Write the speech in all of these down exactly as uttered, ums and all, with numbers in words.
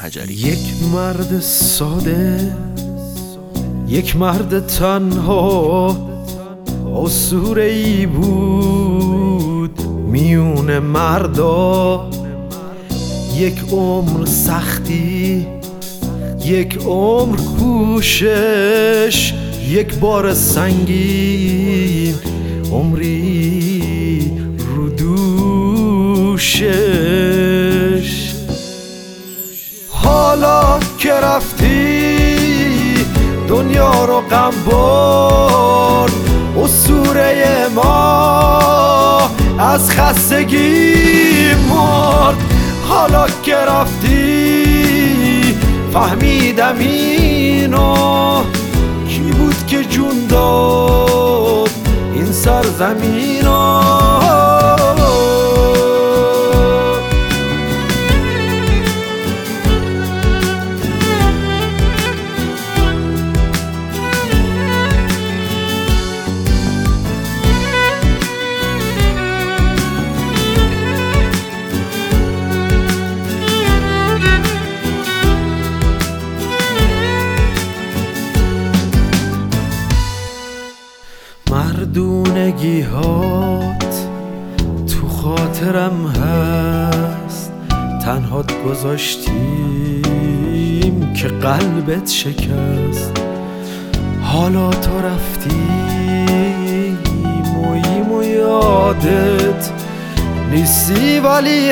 حجری. یک مرد ساده، یک مرد تنها، اسطوره‌ای بود میون مردا. یک عمر سختی، یک عمر کوشش، یک بار سنگین، عمری رو دوشش. حالا که رفتی دنیا رو غم برد، اسطوره ما از خستگی مرد. حالا که رفتی فهمیدم اینو، کی بود که جون داد این سرزمینو. مردونگی‌هات تو خاطرم هست، تنهات گذاشتیم که قلبت شکست. حالا تو رفتی مویم و یادت نیستی، ولی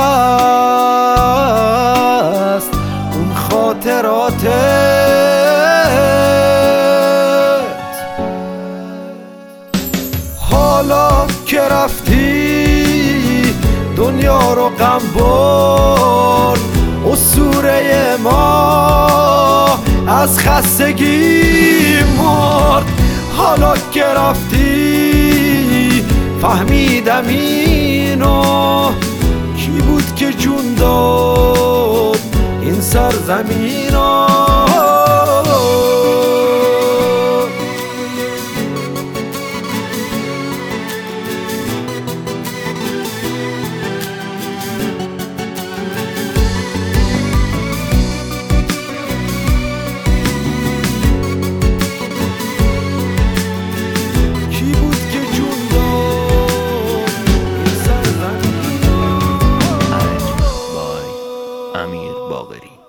هست اون خاطراتت. حالا که رفتی دنیا رو غم برد، اسطوره ما از خستگی مرد. حالا که رفتی فهمیدم اینو، کی بود که جون داد این سرزمینو. امیر باقری.